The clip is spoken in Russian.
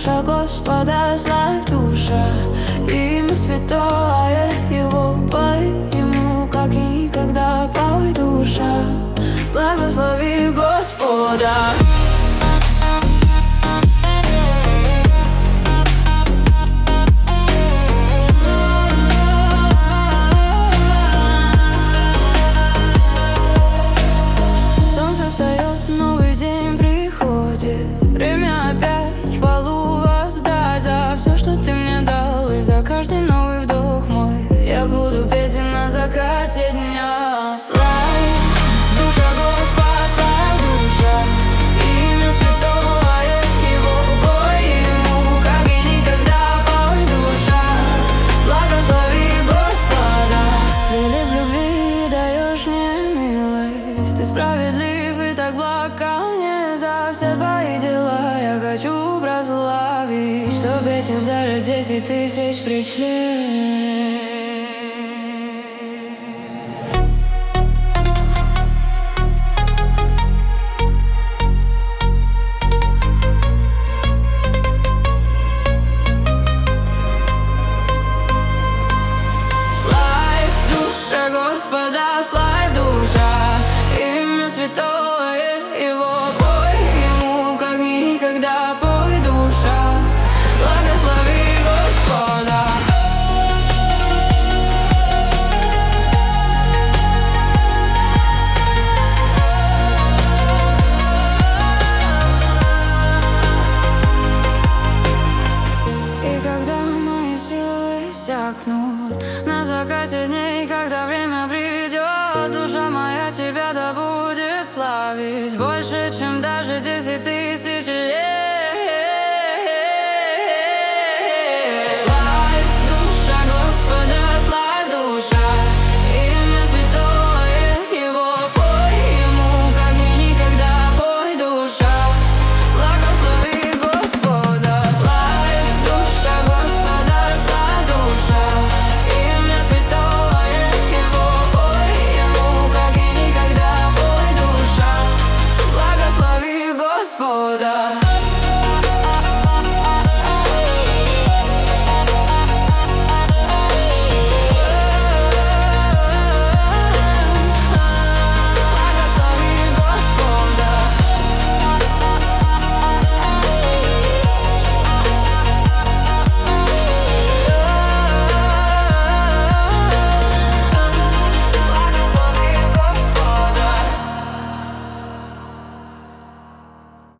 душа Господа, славь душа. Имя святое Его пой Ему, как и никогда пой душа. Благослови Господа. Новый день приходит, время опять хвалу воздать за все, что ты мне дал, и за каждый новый вдох мой. Я буду петь и на закате дня. Славь душа Господа, славь душа. Имя святое Его пой Ему, как и никогда пой душа. Благослови Господа. Или в любви даешь мне милость, ты справедлив и так благ ко мне. За все твои дела я хочу прославить, чтоб этим даже 10 тысяч пришли. Господа, славь душа. Имя святое Его пой Ему, как никогда пой душа. Благослови Господа. И когда мои силы иссякнут, на закате дней, когда время придет, душа моя тебя да будет славить больше, чем даже 10 тысяч лет.